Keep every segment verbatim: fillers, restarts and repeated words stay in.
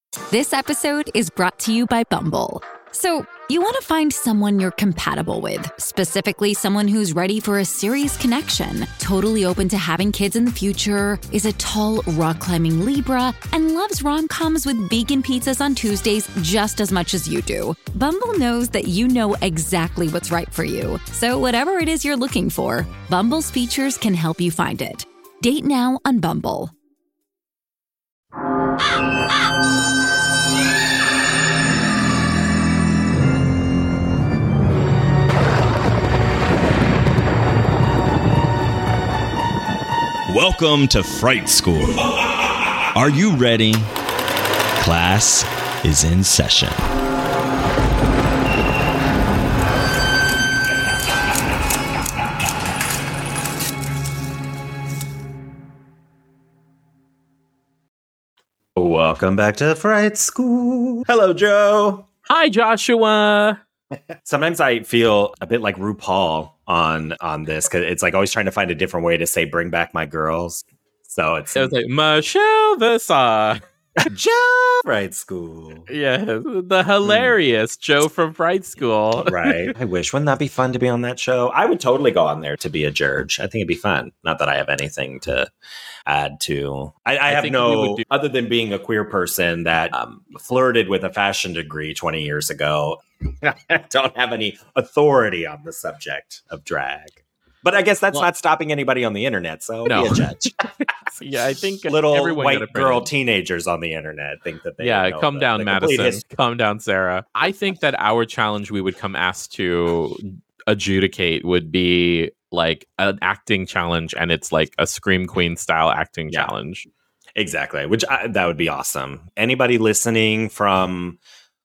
This episode is brought to you by Bumble. So, you want to find someone you're compatible with, specifically someone who's ready for a serious connection, totally open to having kids in the future, is a tall, rock-climbing Libra, and loves rom-coms with vegan pizzas on Tuesdays just as much as you do. Bumble knows that you know exactly what's right for you. So whatever it is you're looking for, Bumble's features can help you find it. Date now on Bumble. Welcome to Fright School. Are you ready? Class is in session. Welcome back to Fright School. Hello, Joe. Hi, Joshua. Sometimes I feel a bit like RuPaul on on this because it's like always trying to find a different way to say "bring back my girls." So it's, it was like Michelle Visage. Joe Fright School. Yeah, the hilarious mm. Joe from Fright School. Right. I wish. Wouldn't that be fun to be on that show? I would totally go on there to be a judge. I think it'd be fun. Not that I have anything to add to. I, I, I have no, do- other than being a queer person that um, flirted with a fashion degree twenty years ago. I don't have any authority on the subject of drag. But I guess that's well, not stopping anybody on the internet, so no. be a judge. Yeah, I think little white girl teenagers on the internet think that they yeah, know come the, down, the Madison. Come down, Sarah. I think that our challenge we would come asked to adjudicate would be like an acting challenge, and it's like a Scream Queen style acting yeah. challenge. Exactly, which I, that would be awesome. Anybody listening from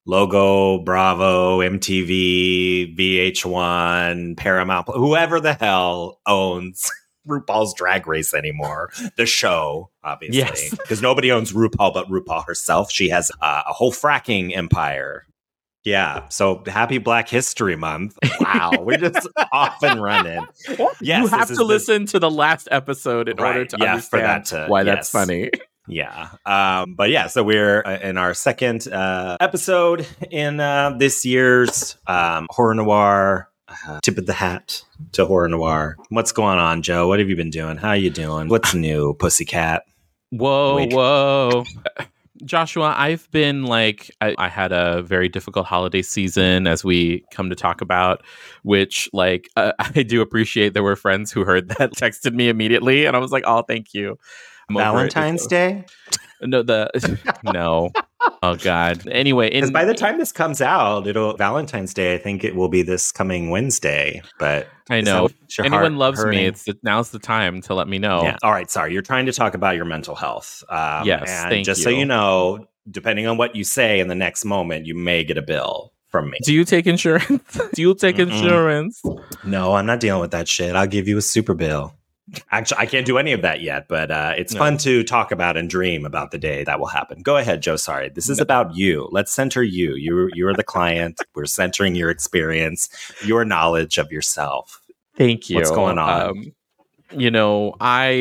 Logo, Bravo, M T V, V H one, Paramount, whoever the hell owns RuPaul's Drag Race anymore, the show, obviously. Yes. Because nobody owns RuPaul but RuPaul herself. She has uh, a whole fracking empire. Yeah. So happy Black History Month. Wow. We're just off and running. Yes, you have to listen the... to the last episode in right. order to yeah, understand for that to, why yes. that's funny. Yeah. Um, but yeah, so we're in our second uh, episode in uh, this year's um, Horror Noir. Uh, tip of the hat to Horror Noir. What's going on, Joe? What have you been doing? How you doing? What's new, Pussycat? Whoa, Wink. whoa. Joshua, I've been like, I, I had a very difficult holiday season, as we come to talk about, which like, uh, I do appreciate there were friends who heard that, texted me immediately, and I was like, oh, thank you. I'm Valentine's Day? No, the no. Oh God. Anyway, because by the time this comes out, it'll Valentine's Day. I think it will be this coming Wednesday. But I know anyone loves hurting? me. It's the, now's the time to let me know. Yeah. All right. Sorry, you're trying to talk about your mental health. Um, yes. And thank just you. so you know, depending on what you say in the next moment, you may get a bill from me. Do you take insurance? Do you take Mm-mm. insurance? No, I'm not dealing with that shit. I'll give you a super bill. Actually, I can't do any of that yet, but uh, it's no. fun to talk about and dream about the day that will happen. Go ahead, Joe. Sorry. This is no. about you. Let's center you. You you are the client. We're centering your experience, your knowledge of yourself. Thank you. What's going on? Um, you know,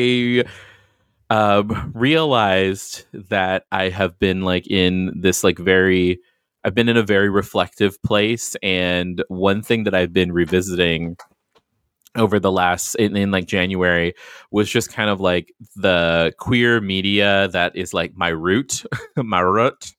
I uh, realized that I have been like in this like very, I've been in a very reflective place. And one thing that I've been revisiting over the last in, in like January was just kind of like the queer media that is like my root, my root.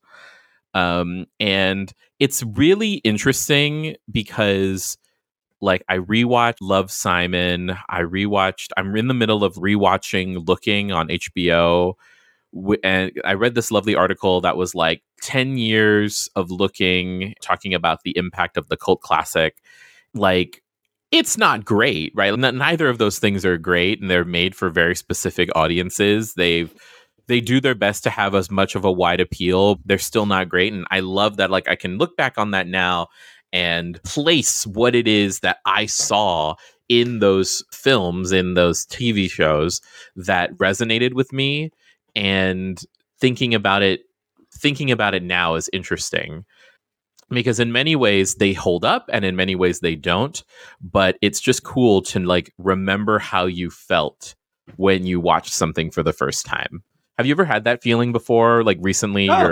Um, and it's really interesting because like I rewatched Love, Simon. I rewatched, I'm in the middle of rewatching Looking on H B O. And I read this lovely article that was like ten years of Looking, talking about the impact of the cult classic. Like, it's not great, right? Neither of those things are great, and they're made for very specific audiences. They've they do their best to have as much of a wide appeal. They're still not great, and I love that. Like I can look back on that now and place what it is that I saw in those films, in those T V shows that resonated with me, and thinking about it, thinking about it now is interesting. Because in many ways they hold up and in many ways they don't, but it's just cool to like remember how you felt when you watched something for the first time. Have you ever had that feeling before? Like recently, oh. you're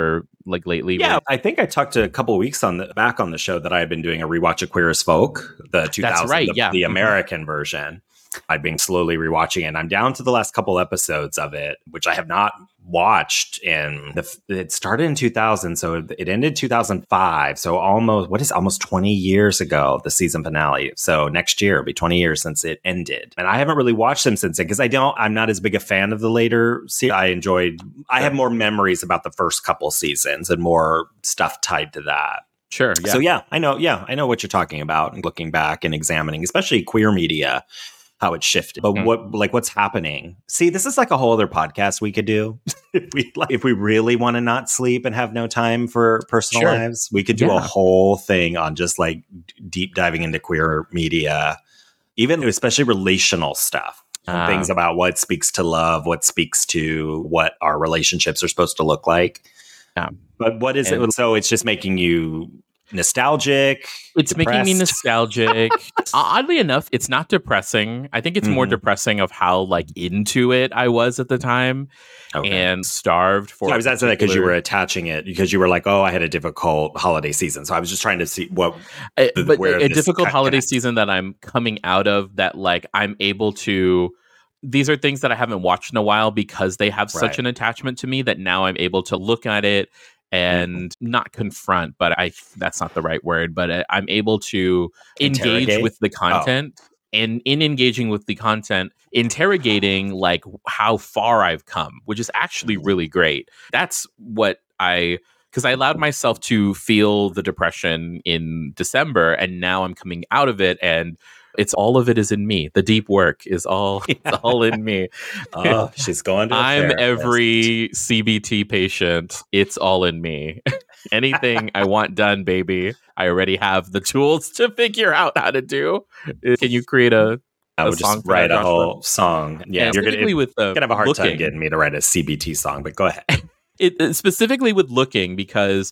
like lately? Yeah, where- I think I talked to a couple of weeks on the back on the show that I had been doing a rewatch of Queer as Folk, the two thousand, That's right, the, yeah. the Mhm. American version. I've been slowly rewatching it. And I'm down to the last couple episodes of it, which I have not watched in the, it started in two thousand. So it, it ended two thousand five. So almost, what is almost twenty years ago, the season finale. So next year it'll be twenty years since it ended. And I haven't really watched them since then because I don't, I'm not as big a fan of the later series. I enjoyed, I have more memories about the first couple seasons and more stuff tied to that. Sure. Yeah. So yeah, I know. Yeah, I know what you're talking about. And looking back and examining, especially queer media, how it shifted. But Mm. what, like, what's happening? See, this is like a whole other podcast we could do if we like, if we really want to not sleep and have no time for personal Sure. lives. We could do Yeah. a whole thing on just like d- deep diving into queer media, even especially relational stuff. And Ah. things about what speaks to love, what speaks to what our relationships are supposed to look like. Yeah. But what is And- it? So it's just making you nostalgic. It's making me depressed? nostalgic. Oddly enough, it's not depressing. I think it's more Mhm. depressing of how like into it I was at the time Okay. and starved for. I was asking that because you particular- were attaching it because you were like, oh, I had a difficult holiday season. So I was just trying to see what. Uh, the- but where a this difficult cut holiday connects. season that I'm coming out of that like I'm able to these are things that I haven't watched in a while because they have such Right. an attachment to me that now I'm able to look at it and Mm-hmm. not confront, but I that's not the right word, but uh, I'm able to engage Interrogate? with the content. And in engaging with the content, interrogating like how far I've come, which is actually really great. That's what I because I allowed myself to feel the depression in December, and now I'm coming out of it, and it's all of it is in me. The deep work is all it's all in me. Oh, she's going to. a I'm therapist. every C B T patient. It's all in me. Anything I want done, baby, I already have the tools to figure out how to do. Can you create a? I a would song just for that, write a Joshua? whole song. Yeah, And you're gonna, specifically you're with the gonna have a hard time looking. getting me to write a C B T song. But go ahead. It, it- specifically with looking because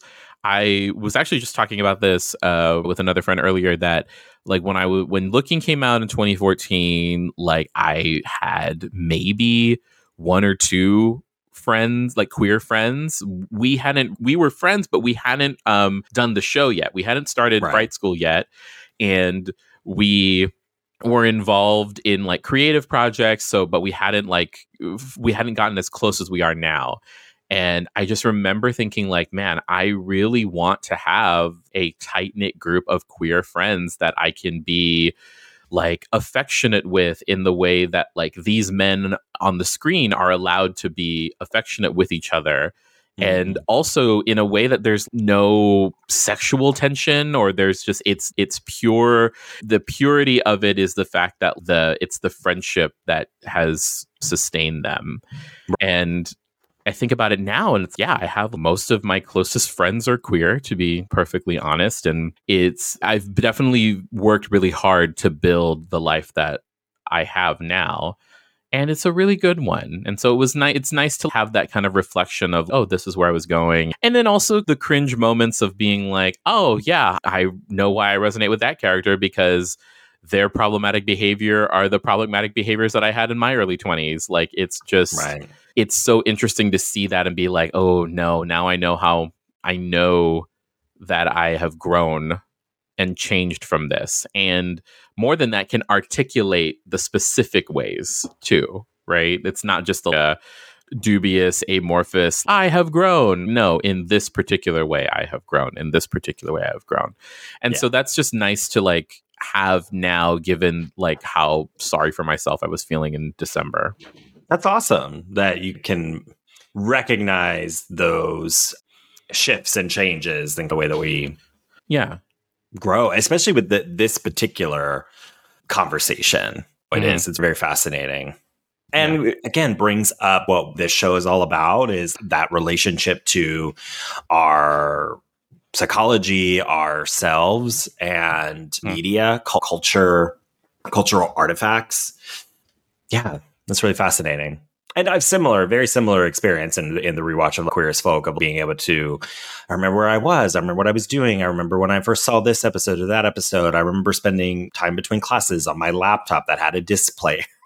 I was actually just talking about this uh, with another friend earlier that like when I w- when looking came out in twenty fourteen, like I had maybe one or two friends, like queer friends. We hadn't we were friends, but we hadn't um, done the show yet. We hadn't started Right. Fright School yet, and we were involved in like creative projects. So, but we hadn't like we hadn't gotten as close as we are now. And I just remember thinking like, man, I really want to have a tight knit group of queer friends that I can be like affectionate with in the way that like these men on the screen are allowed to be affectionate with each other. And also in a way that there's no sexual tension or there's just it's it's pure. The purity of it is the fact that the it's the friendship that has sustained them. And I think about it now and it's, yeah, I have most of my closest friends are queer, to be perfectly honest. And it's I've definitely worked really hard to build the life that I have now. And it's a really good one. And so it was nice. It's nice to have that kind of reflection of, oh, this is where I was going. And then also the cringe moments of being like, oh, yeah, I know why I resonate with that character because their problematic behavior are the problematic behaviors that I had in my early twenties. Like, it's just, Right. it's so interesting to see that and be like, oh, no, now I know how I know that I have grown and changed from this. And more than that, can articulate the specific ways too, right? It's not just a dubious, amorphous, I have grown. No, in this particular way, I have grown. In this particular way, I have grown. And Yeah. so that's just nice to like have now, given like how sorry for myself I was feeling in December. That's awesome that you can recognize those shifts and changes in the way that we Yeah. grow, especially with the, this particular conversation. It Mhm. is. It's very fascinating. And again, brings up what this show is all about is that relationship to our psychology, ourselves, and Mm. media, cul- culture, cultural artifacts. Yeah, that's really fascinating. And I have similar, very similar experience in, in the rewatch of Queer as Folk of being able to, I remember where I was. I remember what I was doing. I remember when I first saw this episode or that episode. I remember spending time between classes on my laptop that had a disc player.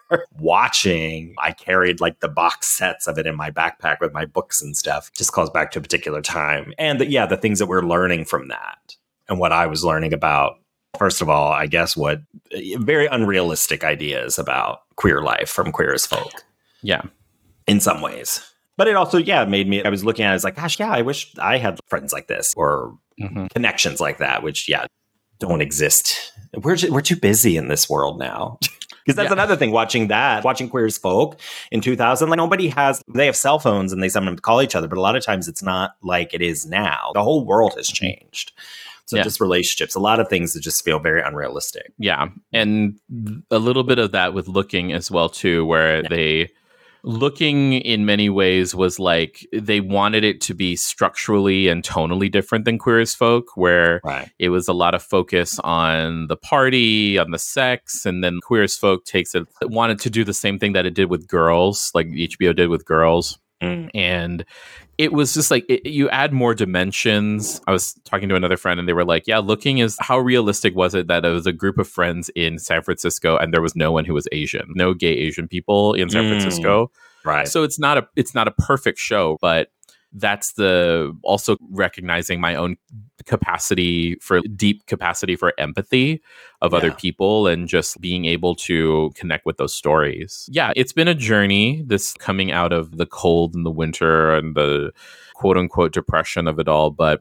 watching. I carried like the box sets of it in my backpack with my books and stuff. Just calls back to a particular time. And the, yeah, the things that we're learning from that and what I was learning about, first of all, I guess what very unrealistic ideas about queer life from Queer as Folk. Yeah. In some ways. But it also, yeah, made me, I was looking at it, I was like, gosh, yeah, I wish I had friends like this or mm-hmm. connections like that, which, yeah, don't exist. We're just, we're too busy in this world now. Because that's yeah. another thing, watching that, watching Queer as Folk in two thousand, like nobody has, they have cell phones and they sometimes call each other, but a lot of times it's not like it is now. The whole world has changed. So yeah. just relationships, a lot of things that just feel very unrealistic. Yeah. And a little bit of that with Looking as well, too, where yeah. they... Looking in many ways was like they wanted it to be structurally and tonally different than Queer as Folk, where right. it was a lot of focus on the party, on the sex, and then Queer as Folk takes it, it wanted to do the same thing that it did with Girls, like H B O did with Girls. Mm. And it was just like it, you add more dimensions. I was talking to another friend and they were like, yeah, Looking is how realistic was it that it was a group of friends in San Francisco and there was no one who was Asian, no gay Asian people in San mm. Francisco. Right. So it's not a it's not a perfect show, but that's the also recognizing my own capacity for deep capacity for empathy of yeah. other people and just being able to connect with those stories. Yeah, it's been a journey, this coming out of the cold and the winter and the quote unquote depression of it all. But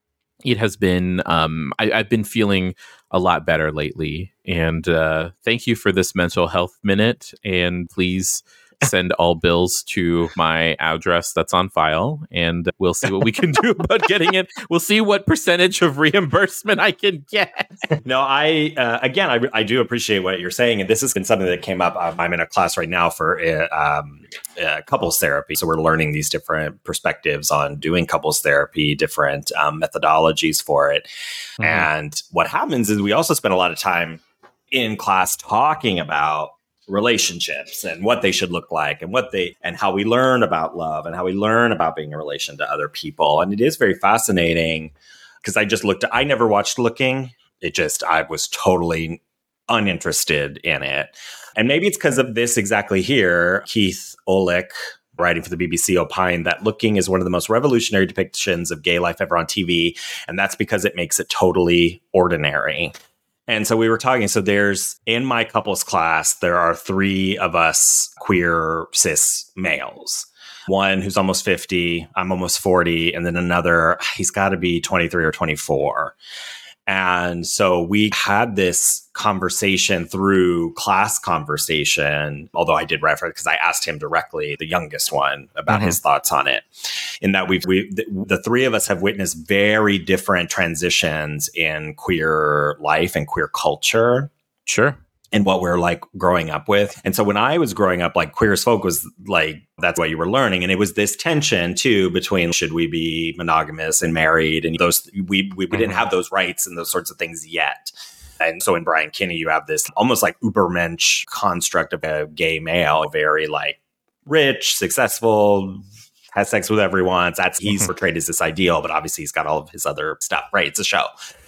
it has been, um, I, I've been feeling a lot better lately. And uh, thank you for this mental health minute. And please send all bills to my address that's on file, and we'll see what we can do about getting it. We'll see what percentage of reimbursement I can get. No, I, uh, again, I, I do appreciate what you're saying. And this has been something that came up. I'm in a class right now for uh, um, uh, couples therapy. So we're learning these different perspectives on doing couples therapy, different um, methodologies for it. Mm-hmm. And what happens is we also spend a lot of time in class talking about relationships and what they should look like and what they and how we learn about love and how we learn about being in relation to other people. And it is very fascinating because I just looked, I never watched Looking. It just, I was totally uninterested in it. And maybe it's because of this exactly here. Keith Olick, writing for the B B C, opined that Looking is one of the most revolutionary depictions of gay life ever on T V. And that's because it makes it totally ordinary. And so we were talking, so there's, in my couples class, there are three of us queer cis males. One who's almost fifty, I'm almost forty, and then another, he's got to be twenty-three or twenty-four. And so we had this conversation through class conversation, although I did reference because I asked him directly, the youngest one, about mm-hmm. his thoughts on it. In that we've, we, the, the three of us have witnessed very different transitions in queer life and queer culture. Sure. And what we're like growing up with. And so when I was growing up, like Queer as Folk was like, that's what you were learning. And it was this tension too, between should we be monogamous and married? And those, we, we, we mm-hmm. didn't have those rights and those sorts of things yet. And so in Brian Kinney, you have this almost like Ubermensch construct of a gay male, very like rich, successful, has sex with everyone. That's, he's mm-hmm. portrayed as this ideal, but obviously he's got all of his other stuff, right? It's a show.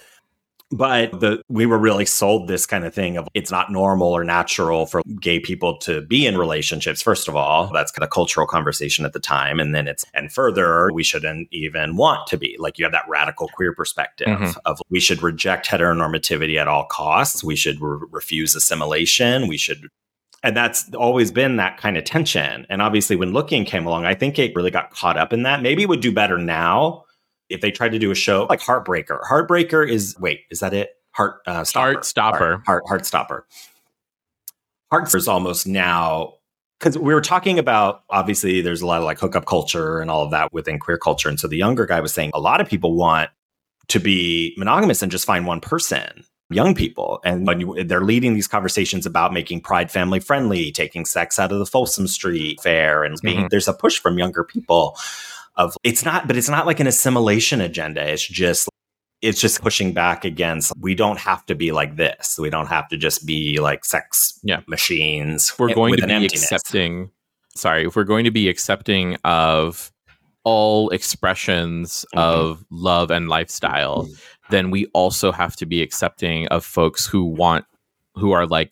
But the, we were really sold this kind of thing of it's not normal or natural for gay people to be in relationships. First of all, that's kind of cultural conversation at the time. And then it's, and further, we shouldn't even want to be. Like you have that radical queer perspective mm-hmm. of we should reject heteronormativity at all costs. We should re- refuse assimilation. We should. And that's always been that kind of tension. And obviously when Looking came along, I think it really got caught up in that. Maybe it would do better now if they tried to do a show like Heartbreaker. Heartbreaker is, wait, is that it? Heart uh, Stopper. Heartstopper. Heart, heart, Heartstopper. Heartstopper is almost now, because we were talking about, obviously, there's a lot of like hookup culture and all of that within queer culture. And so the younger guy was saying a lot of people want to be monogamous and just find one person, young people. And when you, they're leading these conversations about making Pride family friendly, taking sex out of the Folsom Street fair, and being, mm-hmm. there's a push from younger people. Of it's not, but it's not like an assimilation agenda. It's just, it's just pushing back against, we don't have to be like this. We don't have to just be like sex yeah. machines. If we're going with to be emptiness. accepting, sorry, if we're going to be accepting of all expressions mm-hmm. of love and lifestyle, mm-hmm. then we also have to be accepting of folks who want, who are like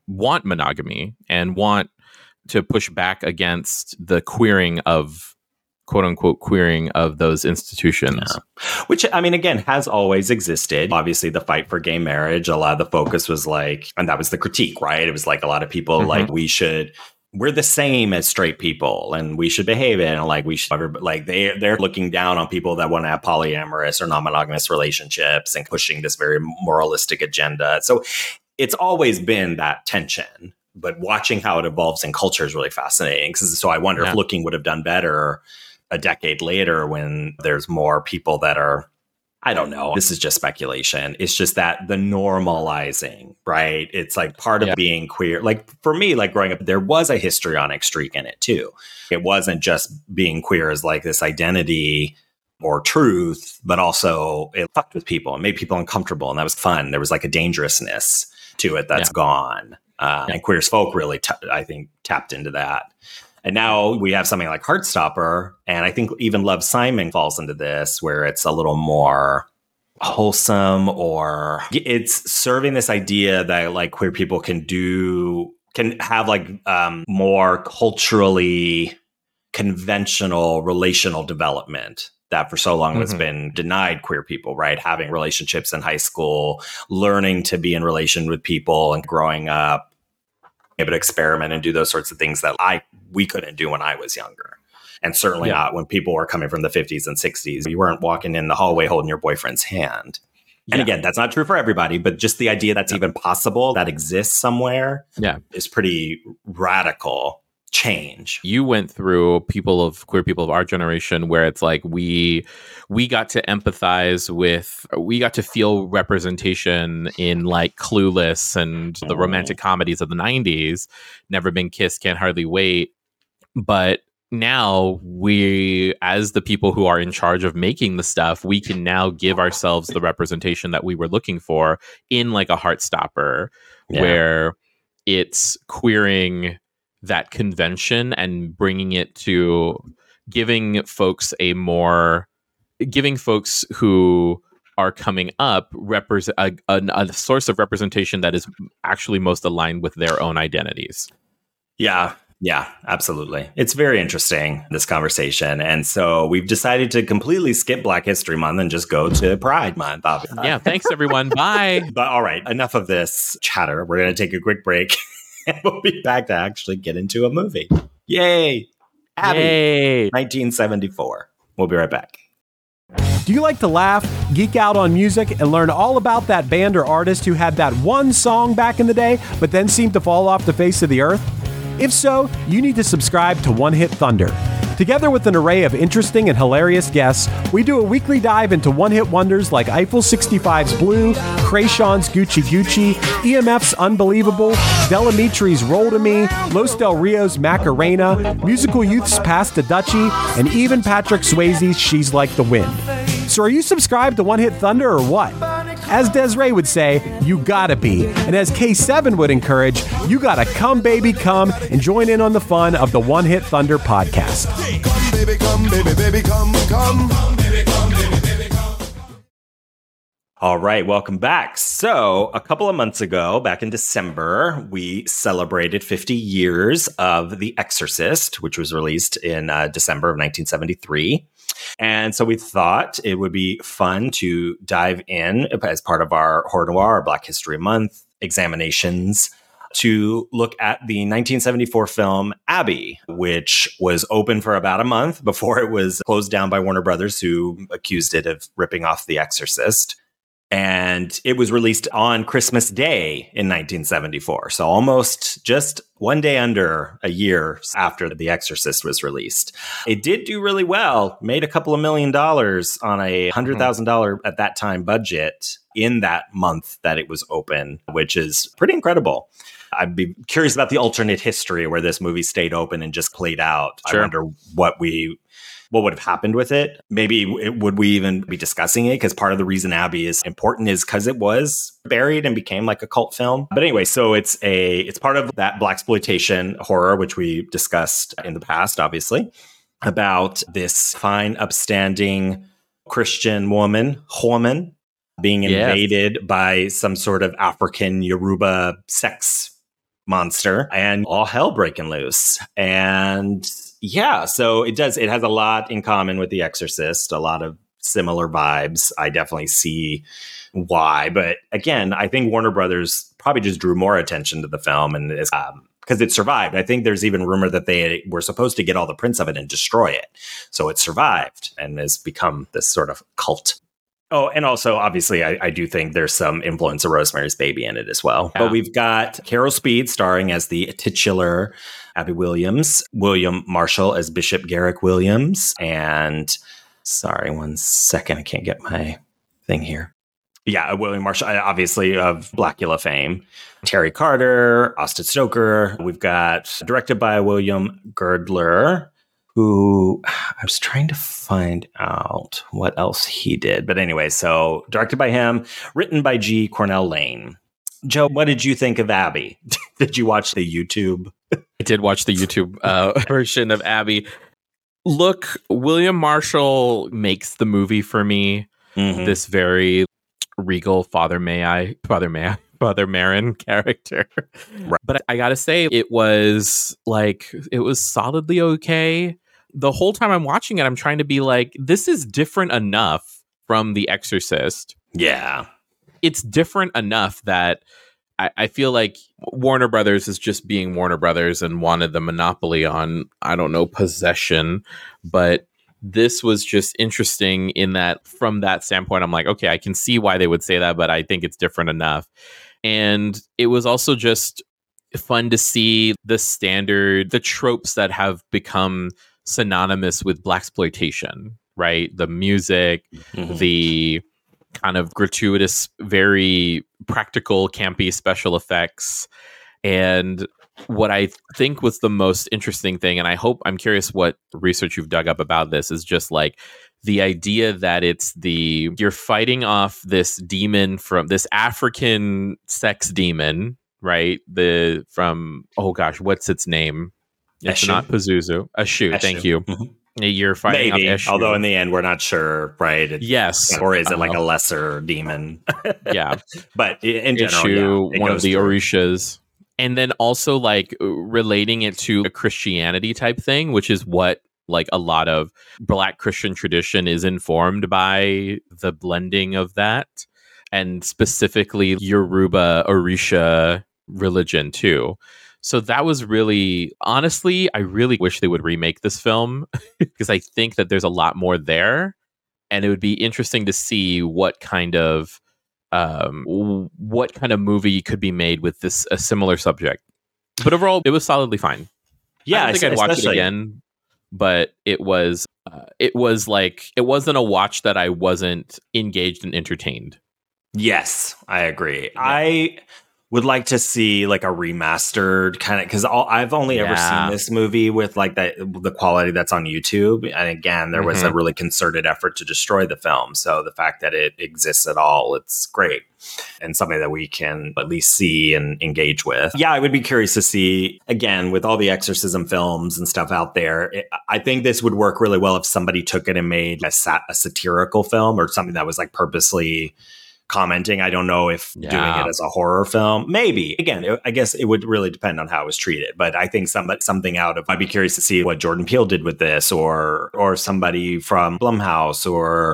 want monogamy and want to push back against the queering of, quote unquote, queering of those institutions. Yeah. Which, I mean, again, has always existed. Obviously, the fight for gay marriage, a lot of the focus was like, and that was the critique, right? It was like a lot of people mm-hmm. like, we should, we're the same as straight people and we should behave it. And like, we should, like, they, they're looking down on people that want to have polyamorous or non-monogamous relationships and pushing this very moralistic agenda. So it's always been that tension. But watching how it evolves in culture is really fascinating. So I wonder yeah. if Looking would have done better a decade later when there's more people that are, I don't know, this is just speculation. It's just that the normalizing, right? It's like part of yeah. being queer. Like for me, like growing up, there was a histrionic streak in it too. It wasn't just being queer as like this identity or truth, but also it fucked with people and made people uncomfortable. And that was fun. There was like a dangerousness to it that's yeah. gone. Uh, yeah. And Queer as Folk really, t- I think, tapped into that. And now we have something like Heartstopper. And I think even Love, Simon falls into this, where it's a little more wholesome, or it's serving this idea that like queer people can do, can have like um, more culturally conventional relational development that for so long mm-hmm. has been denied queer people, right? Having relationships in high school, learning to be in relation with people and growing up, able to experiment and do those sorts of things that I we couldn't do when I was younger. And certainly yeah. not when people were coming from the fifties and sixties. You weren't walking in the hallway holding your boyfriend's hand. And yeah. again, that's not true for everybody, but just the idea that's yeah. even possible, that exists somewhere, yeah. is pretty radical change. You went through people of queer people of our generation where it's like we we got to empathize with, we got to feel representation in like Clueless and the romantic comedies of the nineties, Never Been Kissed, Can't Hardly Wait. But now we, as the people who are in charge of making the stuff, we can now give ourselves the representation that we were looking for in like a Heartstopper, yeah. where it's queering that convention and bringing it to giving folks a more, giving folks who are coming up represent a, a, a source of representation that is actually most aligned with their own identities. Yeah. Yeah, absolutely. It's very interesting, this conversation. And so we've decided to completely skip Black History Month and just go to Pride Month, obviously. Yeah, thanks, everyone. Bye. But all right, enough of this chatter. We're going to take a quick break and we'll be back to actually get into a movie. Yay. Abby, Yay. nineteen seventy-four. We'll be right back. Do you like to laugh, geek out on music, and learn all about that band or artist who had that one song back in the day, but then seemed to fall off the face of the earth? If so, you need to subscribe to One Hit Thunder. Together with an array of interesting and hilarious guests, we do a weekly dive into one-hit wonders like Eiffel sixty-five's Blue, Krayshawn's Gucci Gucci, E M F's Unbelievable, Delamitri's Roll to Me, Los Del Rio's Macarena, Musical Youth's Pass the Dutchie, and even Patrick Swayze's She's Like the Wind. So are you subscribed to One Hit Thunder or what? As Desiree would say, you gotta be. And as K seven would encourage, you gotta come, baby, come and join in on the fun of the One Hit Thunder podcast. Come, baby, come, baby, baby, come, come. Come, baby, come, baby, baby, come. All right, welcome back. So a couple of months ago, back in December, we celebrated fifty years of The Exorcist, which was released in uh, December of nineteen seventy-three. And so we thought it would be fun to dive in as part of our Horror Noir or Black History Month examinations to look at the nineteen seventy-four film Abby, which was open for about a month before it was closed down by Warner Brothers, who accused it of ripping off The Exorcist. And it was released on Christmas Day in nineteen seventy-four. So almost just one day under a year after The Exorcist was released. It did do really well, made a couple of million dollars on a one hundred thousand dollars at that time budget in that month that it was open, which is pretty incredible. I'd be curious about the alternate history where this movie stayed open and just played out. Sure. I wonder what we... what would have happened with it? Maybe it, would we even be discussing it? Because part of the reason Abby is important is because it was buried and became like a cult film. But anyway, so it's a it's part of that blaxploitation horror, which we discussed in the past, obviously, about this fine, upstanding Christian woman, woman, being invaded yes. by some sort of African Yoruba sex monster and all hell breaking loose. And yeah, so it does. It has a lot in common with The Exorcist, a lot of similar vibes. I definitely see why. But again, I think Warner Brothers probably just drew more attention to the film and is um, because it survived. I think there's even rumor that they were supposed to get all the prints of it and destroy it. So it survived and has become this sort of cult. Oh, and also, obviously, I, I do think there's some influence of Rosemary's Baby in it as well. Yeah. But we've got Carol Speed starring as the titular Abby Williams, William Marshall as Bishop Garrick Williams, and sorry, one second, I can't get my thing here. Yeah, William Marshall, obviously of Blackula fame. Terry Carter, Austin Stoker. We've got directed by William Girdler, who I was trying to find out what else he did. But anyway, so directed by him, written by G. Cornell Lane. Joe, what did you think of Abby? Did you watch the YouTube? I did watch the YouTube uh, version of Abby. Look, William Marshall makes the movie for me. Mm-hmm. This very regal Father May I, Father May I, Father Marin character. Right. But I gotta say, it was like, it was solidly okay. The whole time I'm watching it, I'm trying to be like, this is different enough from The Exorcist. Yeah. It's different enough that I, I feel like Warner Brothers is just being Warner Brothers and wanted the monopoly on, I don't know, possession. But this was just interesting in that from that standpoint, I'm like, okay, I can see why they would say that, but I think it's different enough. And it was also just fun to see the standard, the tropes that have become synonymous with blaxploitation, right? The music, mm-hmm. the kind of gratuitous, very practical, campy special effects. And what I think was the most interesting thing, and I hope, I'm curious what research you've dug up about this, is just like the idea that it's the, you're fighting off this demon from this African sex demon, right? The, from, oh gosh, what's its name? It's Eshu. Not Pazuzu. Eshu, Eshu. Thank you. Mm-hmm. You're fighting Maybe, off Eshu. Although in the end, we're not sure, right? It's, yes. Or is it like uh, a lesser demon? Yeah. But in general, Eshu, yeah, one of the through. Orishas. And then also like relating it to a Christianity type thing, which is what like a lot of Black Christian tradition is informed by, the blending of that, and specifically Yoruba Orisha religion too. So that was really, honestly, I really wish they would remake this film because I think that there's a lot more there, and it would be interesting to see what kind of um, what kind of movie could be made with this a similar subject. But overall, it was solidly fine. Yeah, I don't think I'd watch it again, but it was uh, it was like it wasn't a watch that I wasn't engaged and entertained. Yes, I agree. Yeah. I would like to see like a remastered kind of, because I've only yeah. ever seen this movie with like that the quality that's on YouTube. And again, there mm-hmm. was a really concerted effort to destroy the film. So the fact that it exists at all, it's great. And something that we can at least see and engage with. Yeah, I would be curious to see, again, with all the exorcism films and stuff out there, it, I think this would work really well if somebody took it and made a, sat- a satirical film or something that was like purposely commenting. I don't know if yeah. doing it as a horror film, maybe. Again, it, I guess it would really depend on how it was treated. But I think somebody, something out of, I'd be curious to see what Jordan Peele did with this, or or somebody from Blumhouse, or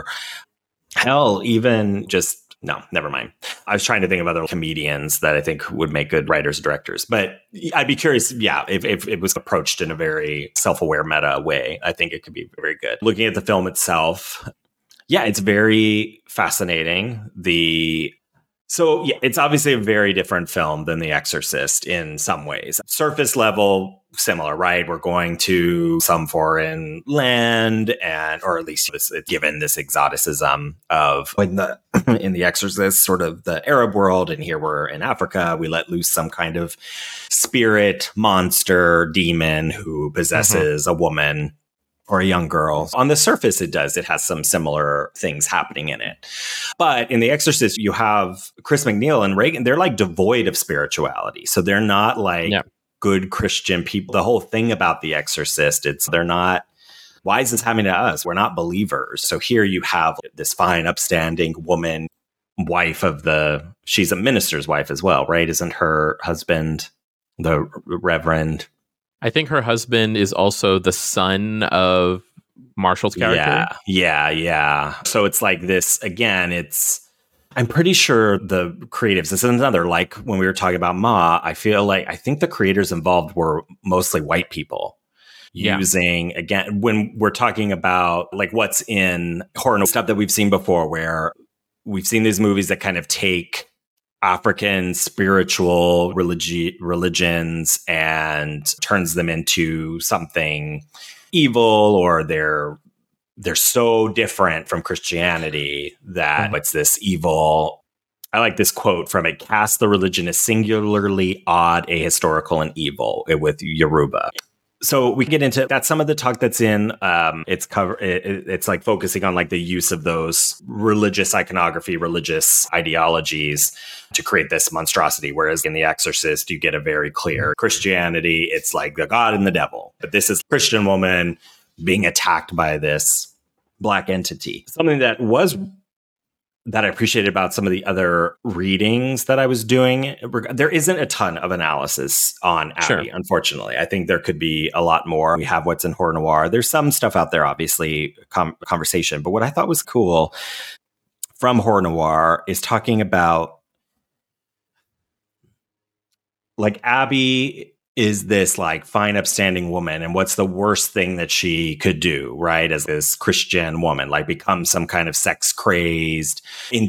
hell, even just, no, never mind. I was trying to think of other comedians that I think would make good writers, directors. But I'd be curious, yeah, if, if it was approached in a very self-aware meta way, I think it could be very good. Looking at the film itself, yeah, it's very fascinating. The So, yeah, it's obviously a very different film than The Exorcist in some ways. Surface level, similar, right? We're going to some foreign land, and or at least it's, it's given this exoticism of in the in The Exorcist, sort of the Arab world, and here we're in Africa. We let loose some kind of spirit, monster, demon who possesses mm-hmm. a woman or a young girl. On the surface, it does. It has some similar things happening in it. But in The Exorcist, you have Chris McNeil and Reagan. They're like devoid of spirituality. So they're not like yeah. good Christian people. The whole thing about The Exorcist, it's they're not, why is this happening to us? We're not believers. So here you have this fine, upstanding woman, wife of the, she's a minister's wife as well, right? Isn't her husband the Reverend. I think her husband is also the son of Marshall's character. Yeah, yeah, yeah. So it's like this, again, it's, I'm pretty sure the creatives, this is another, like when we were talking about Ma, I feel like, I think the creators involved were mostly white people. Yeah. Using, again, when we're talking about like what's in horror stuff that we've seen before, where we've seen these movies that kind of take African spiritual religi- religions and turns them into something evil, or they're they're so different from Christianity that mm-hmm. it's this evil. I like this quote from it: "Cast the religion as singularly odd, ahistorical, and evil," with Yoruba. So we get into that. Some of the talk that's in um, it's cover. It, it's like focusing on like the use of those religious iconography, religious ideologies to create this monstrosity. Whereas in The Exorcist, you get a very clear Christianity. It's like the God and the devil. But this is a Christian woman being attacked by this black entity. Something that was that I appreciated about some of the other readings that I was doing. There isn't a ton of analysis on Abby, sure. unfortunately. I think there could be a lot more. We have what's in Horror Noir. There's some stuff out there, obviously, com- conversation. But what I thought was cool from Horror Noir is talking about, like, Abby is this like fine, upstanding woman, and what's the worst thing that she could do, right? As this Christian woman, like become some kind of sex crazed,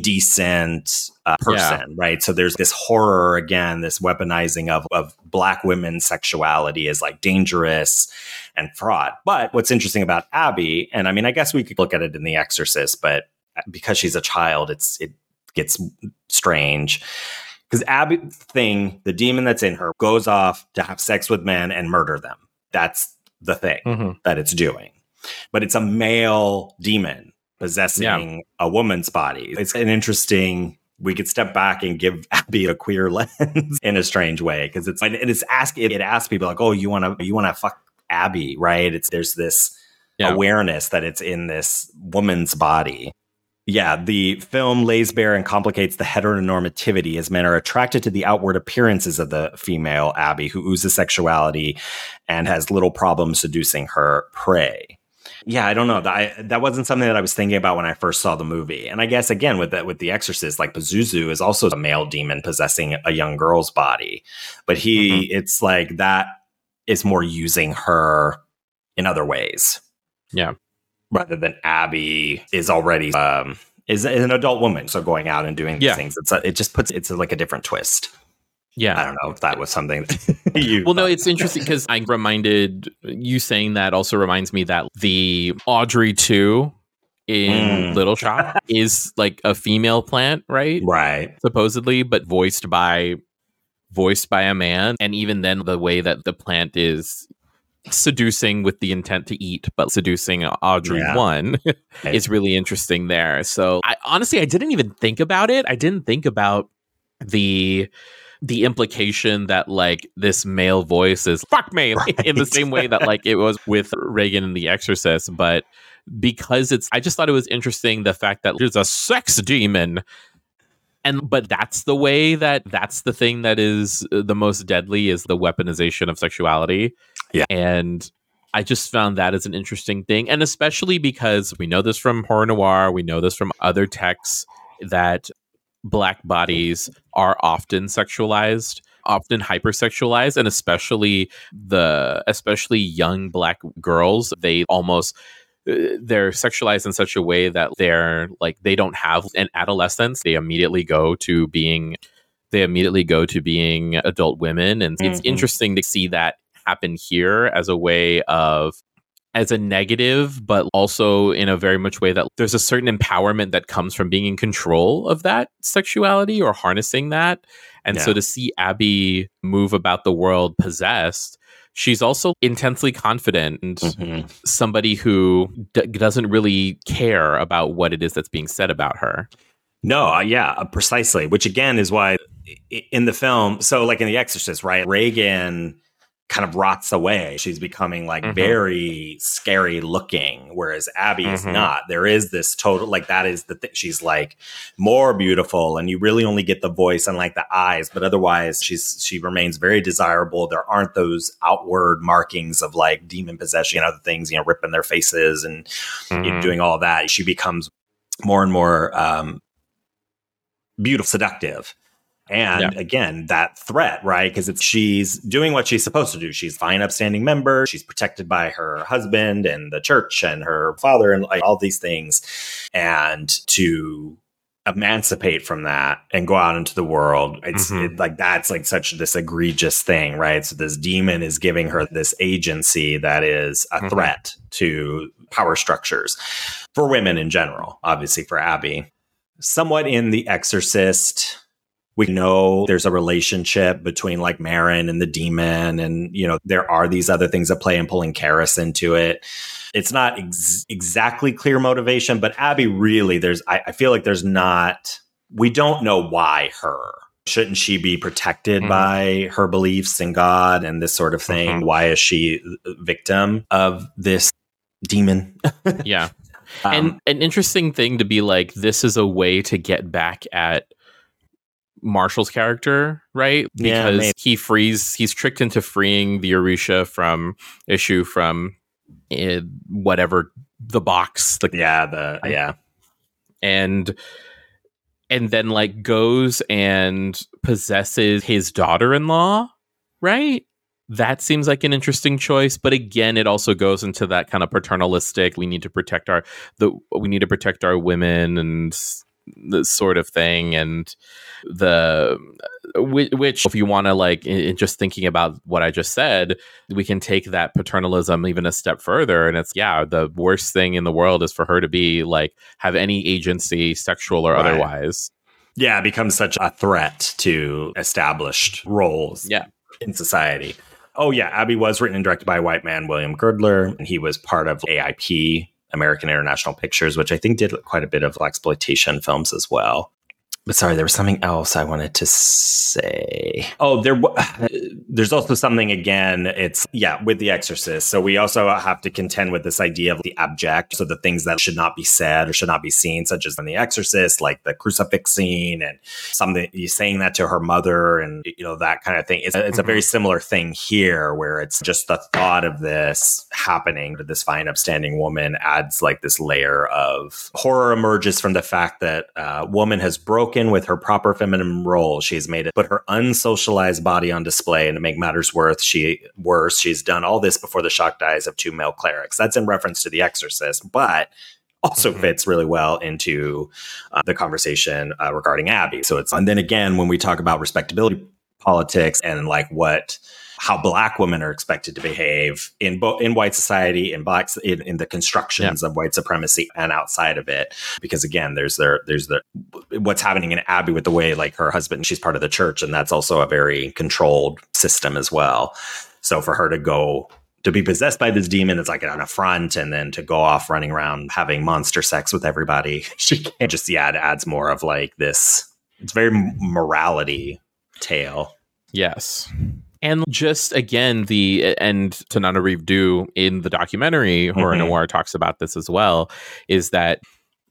indecent uh, person, yeah. right? So there's this horror again, this weaponizing of of black women's sexuality as like dangerous and fraught. But what's interesting about Abby, and I mean, I guess we could look at it in The Exorcist, but because she's a child, it's it gets strange. Because Abby thing, the demon that's in her, goes off to have sex with men and murder them. That's the thing mm-hmm. that it's doing. But it's a male demon possessing yeah. a woman's body. It's an interesting, we could step back and give Abby a queer lens in a strange way. Because it's, it is ask, it, it asks people like, oh, you want to, you want to fuck Abby, right? It's, there's this yeah. awareness that it's in this woman's body. Yeah, the film lays bare and complicates the heteronormativity as men are attracted to the outward appearances of the female Abby, who oozes sexuality and has little problem seducing her prey. Yeah, I don't know. That, that wasn't something that I was thinking about when I first saw the movie. And I guess, again, with the, with The Exorcist, like Pazuzu is also a male demon possessing a young girl's body. But he, mm-hmm. it's like that is more using her in other ways. Yeah. Rather than Abby is already um, is, is an adult woman, so going out and doing these yeah. things, it's a, it just puts it's a, like a different twist. Yeah, I don't know if that was something that you. Well, no, it's interesting because I'm reminded you saying that also reminds me that the Audrey two in mm. Little Shop is like a female plant, right? Right, supposedly, but voiced by voiced by a man, and even then, the way that the plant is seducing with the intent to eat, but seducing Audrey yeah. one is really interesting there. So I honestly, I didn't even think about it. I didn't think about the the implication that like this male voice is fuck me right. in the same way that like it was with Regan in The Exorcist. But because it's, I just thought it was interesting the fact that there's a sex demon. And but that's the way that that's the thing that is the most deadly is the weaponization of sexuality. Yeah. And I just found that as an interesting thing. And especially because we know this from Horror Noir, we know this from other texts that black bodies are often sexualized, often hypersexualized, and especially the especially young black girls, they almost they're sexualized in such a way that they're like they don't have an adolescence. They immediately go to being they immediately go to being adult women. And mm-hmm. it's interesting to see that happen here as a way of as a negative, but also in a very much way that there's a certain empowerment that comes from being in control of that sexuality or harnessing that. And yeah. so to see Abby move about the world possessed, she's also intensely confident and mm-hmm. somebody who d- doesn't really care about what it is that's being said about her. No, uh, yeah, uh, precisely. Which again is why in the film, so like in The Exorcist, right? Regan kind of rots away. She's becoming like mm-hmm. very scary looking, whereas Abby mm-hmm. is not. There is this total, like that is the thing. She's like more beautiful, and you really only get the voice and like the eyes, but otherwise she's, she remains very desirable. There aren't those outward markings of like demon possession and other things, you know, ripping their faces and mm-hmm. you know, doing all that. She becomes more and more um, beautiful, seductive. And yeah. again, that threat, right? Because it's she's doing what she's supposed to do. She's a fine, upstanding member. She's protected by her husband and the church and her father and like all these things. And to emancipate from that and go out into the world, it's mm-hmm. it, like that's like such this egregious thing, right? So this demon is giving her this agency that is a mm-hmm. threat to power structures for women in general, obviously for Abby. Somewhat in The Exorcist, we know there's a relationship between like Marin and the demon. And, you know, there are these other things at play and pulling Karis into it. It's not ex- exactly clear motivation, but Abby really, there's, I, I feel like there's not, we don't know why her. Shouldn't she be protected mm-hmm. by her beliefs in God and this sort of thing? Mm-hmm. Why is she a victim of this demon? Yeah. Um, and an interesting thing to be like, this is a way to get back at Marshall's character, right? Because yeah, he frees, he's tricked into freeing the Orisha from issue from uh, whatever the box. The, yeah, the yeah, and and then like goes and possesses his daughter-in-law, right? That seems like an interesting choice, but again, it also goes into that kind of paternalistic. We need to protect our the we need to protect our women and the sort of thing, and the which if you want to like in just thinking about what I just said, we can take that paternalism even a step further, and it's yeah the worst thing in the world is for her to be like have any agency, sexual or right. otherwise. Yeah, it becomes such a threat to established roles yeah. in society. Oh yeah, Abby was written and directed by a white man, William Girdler, and he was part of A I P, American International Pictures, which I think did quite a bit of exploitation films as well. But sorry, there was something else I wanted to say. Oh, there. There's also something, again, it's, yeah, with The Exorcist. So we also have to contend with this idea of the abject. So the things that should not be said or should not be seen, such as in The Exorcist, like the crucifix scene and something, he's saying that to her mother and, you know, that kind of thing. It's, it's a very similar thing here where it's just the thought of this happening to this fine, upstanding woman adds like this layer of horror emerges from the fact that a woman has broken with her proper feminine role. She's made it put her unsocialized body on display, and to make matters worse, she worse, she's done all this before the shocked eyes of two male clerics. That's in reference to The Exorcist, but also mm-hmm. fits really well into uh, the conversation uh, regarding Abby. So it's, and then again, when we talk about respectability politics and like what how Black women are expected to behave in both in white society, in blacks, in, in the constructions yeah. of white supremacy and outside of it. Because again, there's there there's the what's happening in Abby with the way like her husband, she's part of the church, and that's also a very controlled system as well. So for her to go to be possessed by this demon, it's like an affront, and then to go off running around having monster sex with everybody, she can't just yeah, it adds more of like this. It's very morality tale. Yes. And just again, the and Tananarive Due in the documentary Horror mm-hmm. Noir talks about this as well, is that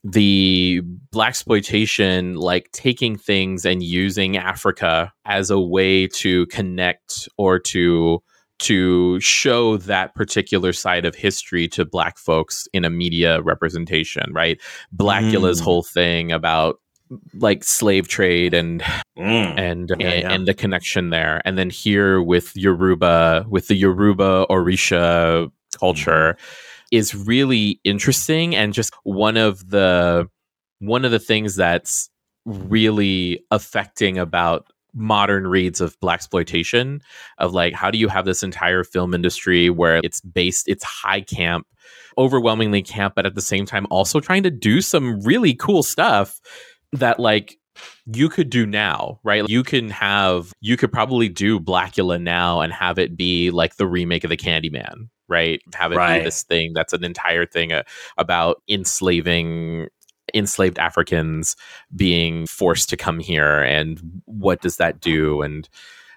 the Blaxploitation, like taking things and using Africa as a way to connect or to to show that particular side of history to Black folks in a media representation, right? Blackula's mm. whole thing about like slave trade and mm. and yeah, and, yeah. and the connection there, and then here with Yoruba, with the Yoruba Orisha culture, mm. is really interesting, and just one of the one of the things that's really affecting about modern reads of Blaxploitation, of like how do you have this entire film industry where it's based, it's high camp, overwhelmingly camp, but at the same time also trying to do some really cool stuff that like you could do now, right? You can have, you could probably do Blackula now and have it be like the remake of the Candyman, right? Have it right. be this thing that's an entire thing uh, about enslaving enslaved Africans being forced to come here, and what does that do? And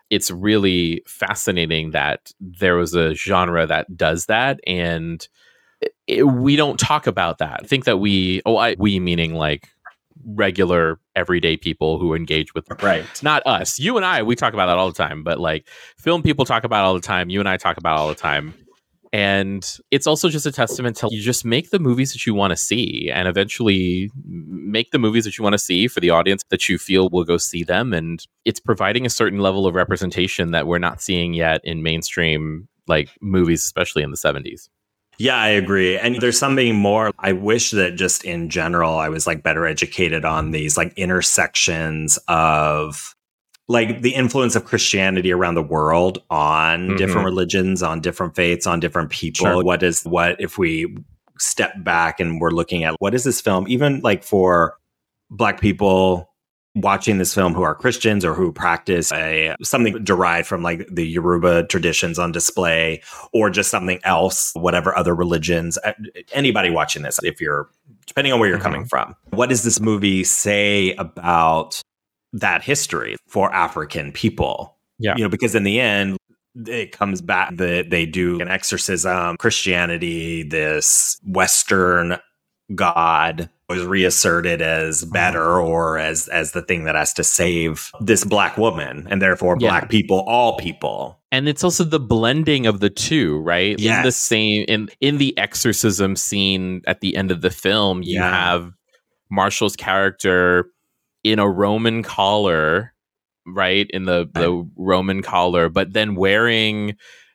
it's really fascinating that there was a genre that does that, and it, it, we don't talk about that. I think that we, oh, I, we meaning like regular everyday people who engage with, right? Not us, you and I, we talk about that all the time, but like film people talk about it all the time. You and I talk about it all the time. And it's also just a testament to you just make the movies that you want to see, and eventually make the movies that you want to see for the audience that you feel will go see them. And it's providing a certain level of representation that we're not seeing yet in mainstream like movies, especially in the seventies. Yeah, I agree. And there's something more. I wish that just in general, I was like better educated on these like intersections of like the influence of Christianity around the world on mm-hmm. different religions, on different faiths, on different people. Sure. What is what if we step back and we're looking at what is this film, even like for Black people watching this film who are Christians or who practice a something derived from like the Yoruba traditions on display, or just something else, whatever other religions, anybody watching this, if you're depending on where you're mm-hmm. coming from, what does this movie say about that history for African people? Yeah. You know, because in the end, it comes back that they do an exorcism, Christianity, this Western God was reasserted as better or as as the thing that has to save this Black woman, and therefore yeah. Black people, all people. And it's also the blending of the two, right? Yes. In the same in in the exorcism scene at the end of the film, you yeah. have Marshall's character in a Roman collar, right? In the, the Roman collar, but then wearing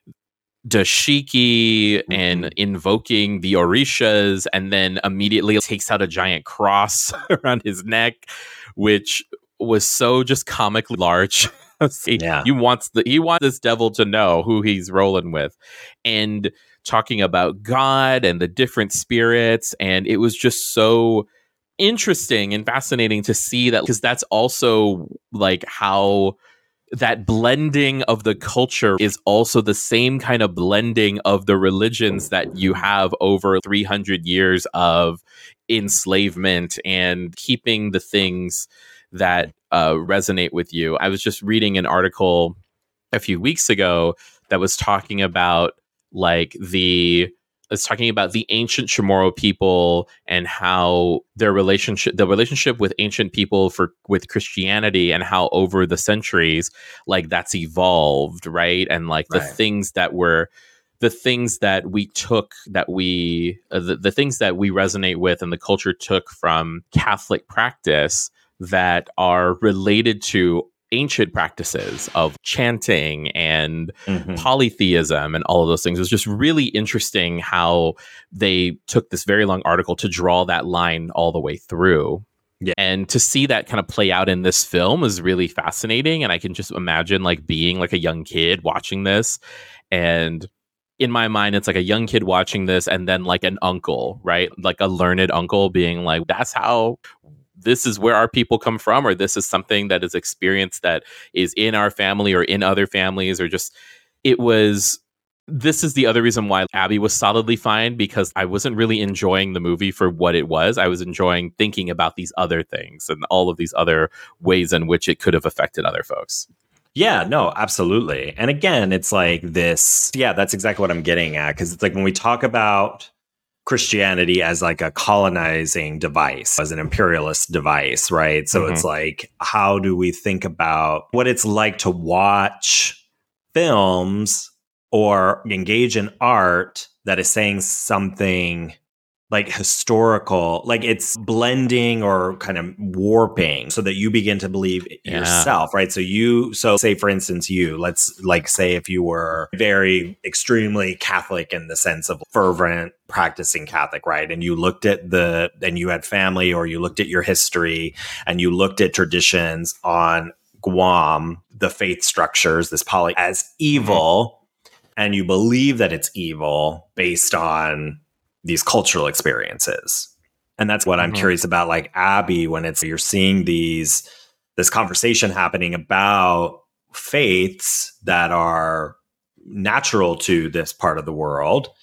dashiki mm-hmm. and invoking the Orishas, and then immediately takes out a giant cross around his neck, which was so just comically large. he, yeah. he wants the he wants this devil to know who he's rolling with, and talking about God and the different spirits, and it was just so interesting and fascinating to see that, because that's also like how that blending of the culture is also the same kind of blending of the religions that you have over three hundred years of enslavement and keeping the things that uh, resonate with you. I was just reading an article a few weeks ago that was talking about like the It's talking about the ancient Chamorro people and how their relationship, the relationship with ancient people for with Christianity, and how over the centuries, like that's evolved, right? And like the right. things that were, the things that we took, that we, uh, the, the things that we resonate with, and the culture took from Catholic practice that are related to ancient practices of chanting and mm-hmm. polytheism and all of those things. It was just really interesting how they took this very long article to draw that line all the way through. Yeah. And to see that kind of play out in this film is really fascinating. And I can just imagine like being like a young kid watching this. And in my mind, it's like a young kid watching this, and then like an uncle, right? Like a learned uncle being like, that's how this is where our people come from, or this is something that is experienced that is in our family or in other families, or just, it was, this is the other reason why Abby was solidly fine, because I wasn't really enjoying the movie for what it was. I was enjoying thinking about these other things and all of these other ways in which it could have affected other folks. Yeah, no, absolutely. And again, it's like this, yeah, that's exactly what I'm getting at. Because it's like when we talk about Christianity as like a colonizing device, as an imperialist device, right? So mm-hmm. it's like, how do we think about what it's like to watch films or engage in art that is saying something like historical, like it's blending or kind of warping so that you begin to believe yeah. yourself, right? So you, so say for instance, you, let's like say if you were very extremely Catholic in the sense of fervent practicing Catholic, right? And you looked at the, and you had family, or you looked at your history and you looked at traditions on Guam, the faith structures, this poly as evil, mm-hmm. and you believe that it's evil based on these cultural experiences. And that's what mm-hmm. I'm curious about, like Abby, when it's, you're seeing these, this conversation happening about faiths that are natural to this part of the world.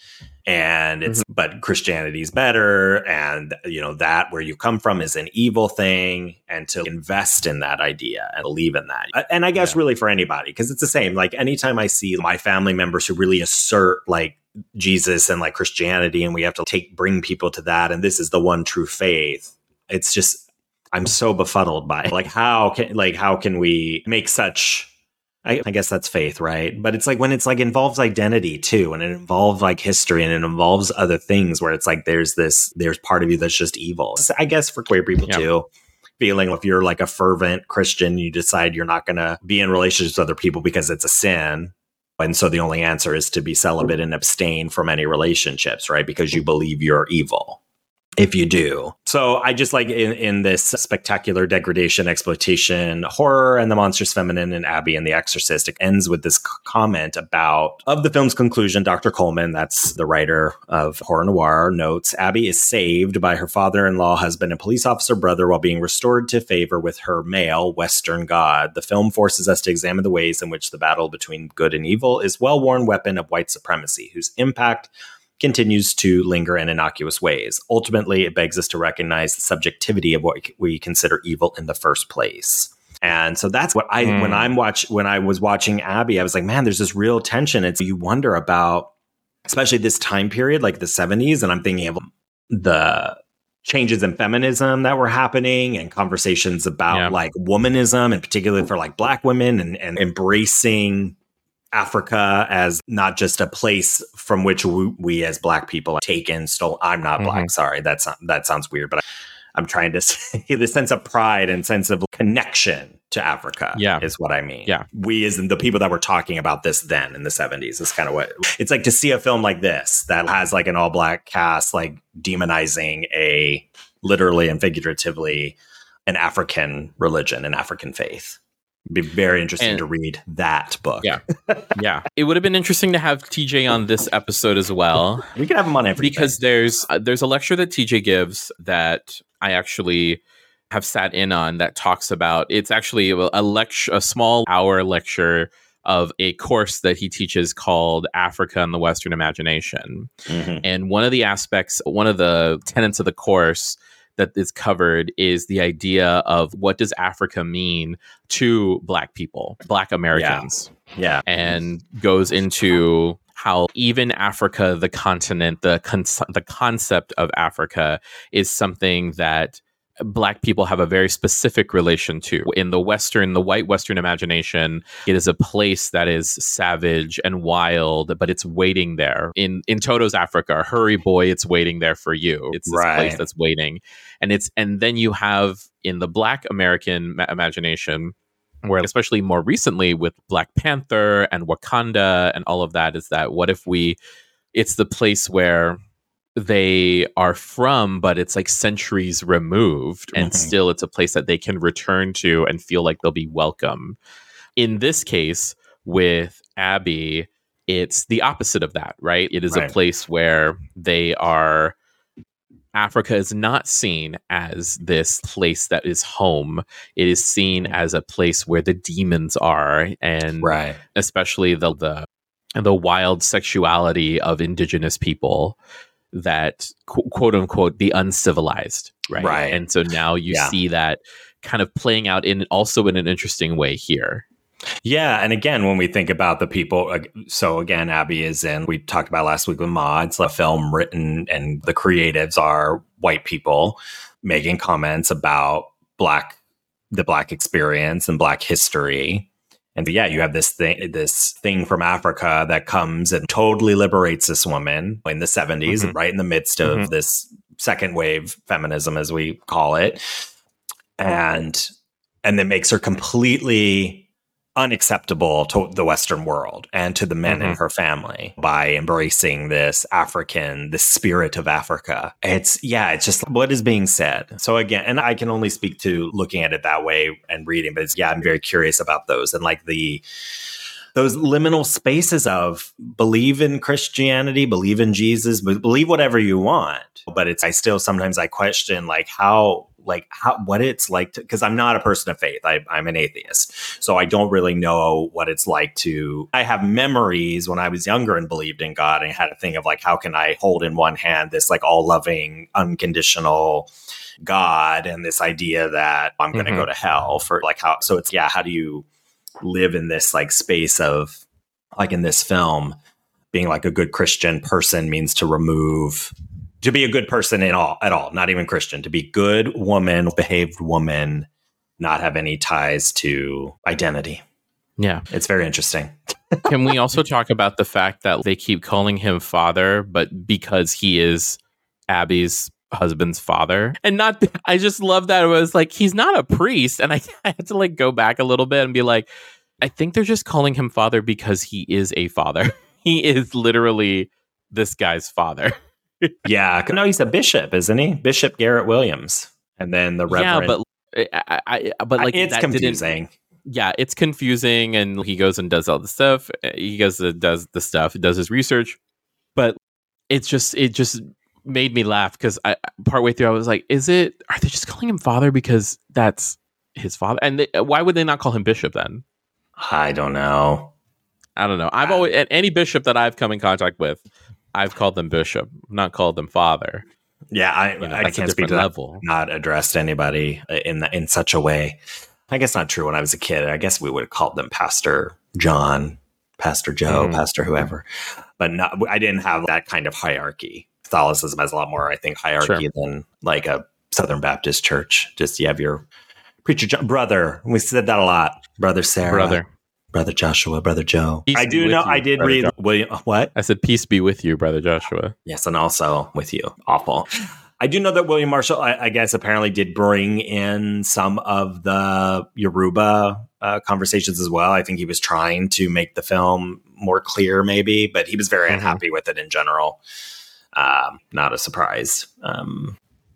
And it's, mm-hmm. but Christianity's better. And, you know, that where you come from is an evil thing. And to invest in that idea and believe in that. And I guess yeah. really for anybody, because it's the same. Like anytime I see my family members who really assert like Jesus and like Christianity, and we have to take, bring people to that. And this is the one true faith. It's just, I'm so befuddled by it. Like, how can, like, how can we make such, I, I guess that's faith, right? But it's like when it's like involves identity too, and it involves like history, and it involves other things where it's like there's this, there's part of you that's just evil. I guess for queer people yeah. too, feeling if you're like a fervent Christian, you decide you're not going to be in relationships with other people because it's a sin. And so the only answer is to be celibate and abstain from any relationships, right? Because you believe you're evil. If you do. So I just like in, in this spectacular degradation, exploitation, horror, and the monstrous feminine in Abby and the Exorcist, it ends with this c- comment about, of the film's conclusion, Doctor Coleman, that's the writer of Horror Noir, notes, Abby is saved by her father-in-law, husband, and police officer brother while being restored to favor with her male Western god. The film forces us to examine the ways in which the battle between good and evil is a well-worn weapon of white supremacy, whose impact continues to linger in innocuous ways. Ultimately, it begs us to recognize the subjectivity of what we consider evil in the first place. And so that's what I, mm. when I'm watch, when I was watching Abby, I was like, man, there's this real tension. It's, you wonder about, especially this time period, like the seventies. And I'm thinking of the changes in feminism that were happening and conversations about yeah. like womanism, and particularly for like Black women, and, and embracing Africa as not just a place from which we, we as Black people taken, stole. I'm not mm-hmm. Black. Sorry. That's not, that sounds weird, but I, I'm trying to say the sense of pride and sense of connection to Africa yeah. is what I mean. Yeah. We as the people that were talking about this then in the seventies is kind of what it's like to see a film like this that has like an all Black cast, like demonizing a literally and figuratively an African religion, an African faith. It'd be very interesting and, to read that book. Yeah. Yeah. It would have been interesting to have T J on this episode as well. We could have him on everything. Because there's uh, there's a lecture that T J gives that I actually have sat in on that talks about, it's actually a, a lecture, a small hour lecture of a course that he teaches called Africa and the Western Imagination. Mm-hmm. And one of the aspects, one of the tenets of the course that is covered is the idea of what does Africa mean to Black people, Black Americans. Yeah. yeah. And goes into how even Africa, the continent, the con- the concept of Africa is something that Black people have a very specific relation to. In the Western, the white Western imagination, it is a place that is savage and wild, but it's waiting there. In in Toto's Africa, hurry boy, it's waiting there for you. It's this right. place that's waiting. And it's and then you have in the Black American ma- imagination, where especially more recently with Black Panther and Wakanda and all of that, is that what if we, it's the place where they are from, but it's like centuries removed, and mm-hmm. still it's a place that they can return to and feel like they'll be welcome. In this case with Abby, it's the opposite of that, right? It is right. a place where they are, Africa is not seen as this place that is home. It is seen as a place where the demons are, and right. especially the the the wild sexuality of indigenous people, that qu- quote unquote the uncivilized, right? Right. And so now you yeah. see that kind of playing out in also in an interesting way here. Yeah. And again, when we think about the people, so again, Abby is in, we talked about last week with Ma, it's a film written and the creatives are white people making comments about Black, the Black experience and Black history. And yeah, you have this thing, this thing from Africa that comes and totally liberates this woman in the seventies, mm-hmm. right in the midst of mm-hmm. this second wave feminism, as we call it, and and then makes her completely unacceptable to the Western world and to the men mm-hmm. in her family by embracing this African, this spirit of Africa. It's, yeah, it's just what is being said. So again, and I can only speak to looking at it that way and reading, but it's, yeah, I'm very curious about those and like the, those liminal spaces of believe in Christianity, believe in Jesus, believe whatever you want. But it's, I still, sometimes I question like how, like how, what it's like to, because I'm not a person of faith. I, I'm an atheist. So I don't really know what it's like to, I have memories when I was younger and believed in God and had a thing of like, how can I hold in one hand this like all loving, unconditional God and this idea that I'm going to mm-hmm. go to hell for like how, so it's, yeah, how do you live in this like space of like in this film, being like a good Christian person means to remove, to be a good person in all, at all, not even Christian, to be good woman, behaved woman, not have any ties to identity. Yeah. It's very interesting. Can we also talk about the fact that they keep calling him father, but because he is Abby's husband's father, and not, I just love that it was like, he's not a priest. And I, I had to like go back a little bit and be like, I think they're just calling him father because he is a father. He is literally this guy's father. Yeah, no, he's a bishop, isn't he? Bishop Garrett Williams, and then the Reverend. Yeah, but I, I but like it's that confusing. Yeah, it's confusing, and he goes and does all the stuff. He goes and does the stuff. He does his research, but it's just it just made me laugh because I partway through I was like, "Is it? Are they just calling him father because that's his father? And they, why would they not call him bishop then?" I don't know. I don't know. I've always at any bishop that I've come in contact with, I've called them bishop, not called them father. Yeah, I, you know, I can't speak to level. That. Not addressed anybody in in such a way. I guess not true. When I was a kid, I guess we would have called them Pastor John, Pastor Joe, mm. Pastor whoever. But not, I didn't have that kind of hierarchy. Catholicism has a lot more, I think, hierarchy sure. than like a Southern Baptist church. Just you have your preacher, John, brother. We said that a lot. Brother Sarah. Brother. Brother Joshua, Brother Joe. Peace I do know. You, I did read. William, what? I said, "Peace be with you, Brother Joshua." Yes, and also with you. Awful. I do know that William Marshall, I, I guess, apparently did bring in some of the Yoruba uh, conversations as well. I think he was trying to make the film more clear, maybe, but he was very mm-hmm. unhappy with it in general. Um, not a surprise. Um,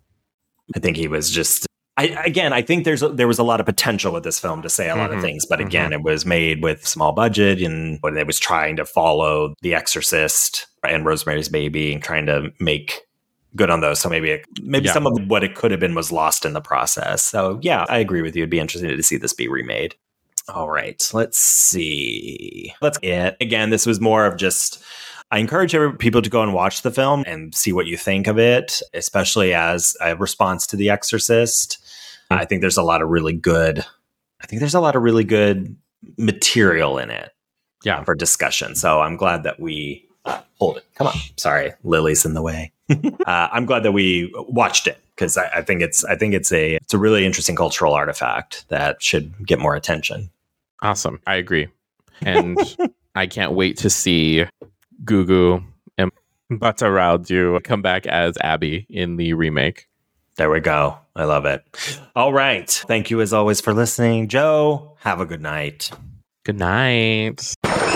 I think he was just. I, again, I think there's a, there was a lot of potential with this film to say a lot mm-hmm. of things, but again, mm-hmm. it was made with small budget, and when it was trying to follow The Exorcist and Rosemary's Baby and trying to make good on those. So maybe it, maybe yeah. some of what it could have been was lost in the process. So yeah, I agree with you. It'd be interesting to see this be remade. All right, let's see. Let's it again. This was more of just. I encourage people to go and watch the film and see what you think of it, especially as a response to The Exorcist. I think there's a lot of really good, I think there's a lot of really good material in it yeah. for discussion. So I'm glad that we, uh, hold it. Come on. Sorry. Lily's in the way. uh, I'm glad that we watched it because I, I think it's, I think it's a, it's a really interesting cultural artifact that should get more attention. Awesome. I agree. And I can't wait to see Gugu and Bataraudu come back as Abby in the remake. There we go. I love it. All right. Thank you as always for listening. Joe, have a good night. Good night.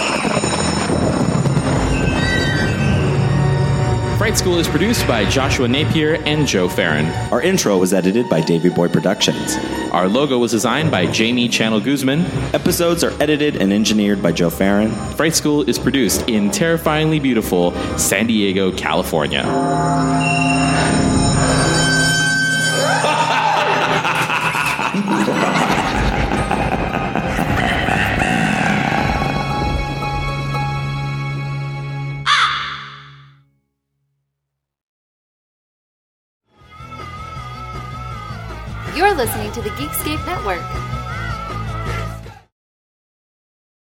Fright School is produced by Joshua Napier and Joe Farron. Our intro was edited by Davey Boy Productions. Our logo was designed by Jamie Channel Guzman. Episodes are edited and engineered by Joe Farron. Fright School is produced in terrifyingly beautiful San Diego, California. You're listening to the Geekscape Network.